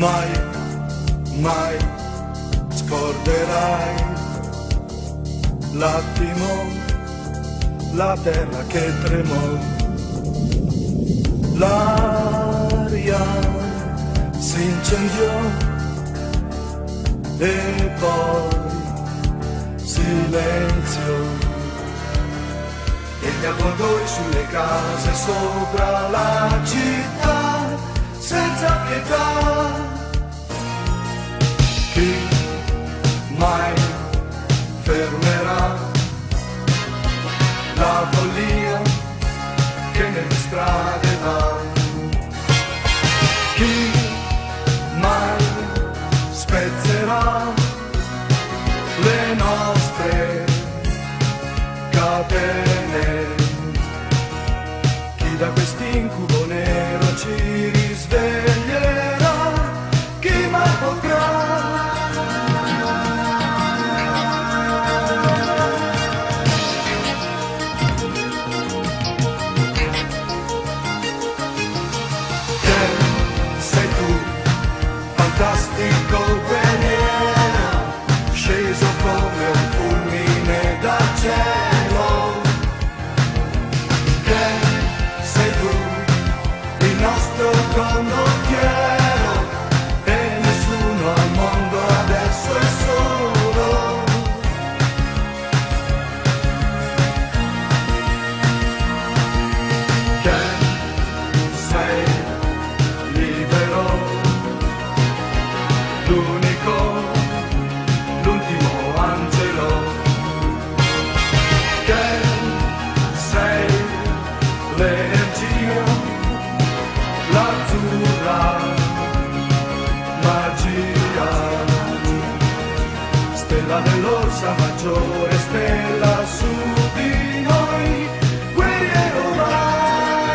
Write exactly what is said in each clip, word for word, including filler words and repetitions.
mai, mai scorderai l'attimo, la terra che tremò, l'aria si incendiò e poi silenzio. E gli avvoltoi sulle case sopra la città, senza pietà. Chi mai fermerà la follia che nelle strade va? Chi mai spezzerà le nostre catene? Chi da quest'incubo nero ci risveglierà? Chi mai potrà? Che sei tu, fantastico veleno, sceso come un fulmine dal cielo. Che sei tu, il nostro condottiero, e nessuno al mondo adesso è solo. Che sei libero, l'unico, l'ultimo angelo. Che sei l'energia, l'azzurra magia, stella dell'Orsa Maggiore, stella su di noi, guerriero vai.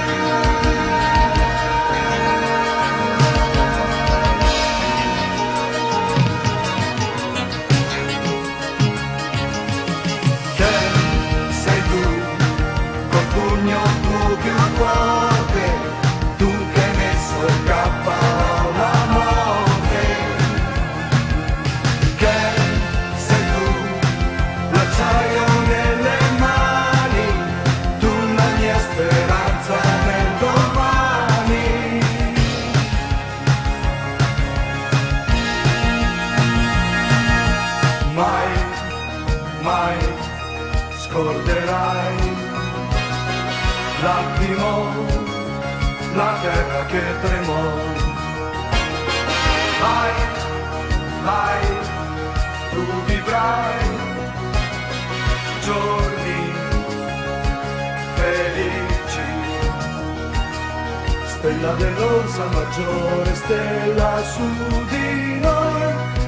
Che sei tu, col pugno tu più forte, tu che hai messo il capo alla morte. Che sei tu, l'acciaio nelle mani, tu la mia speranza nel domani. Mai, mai scorderai l'attimo, la terra che tremò. Mai, mai tu vivrai giorni felici. Stella dell'Orsa Maggiore, stella su di noi,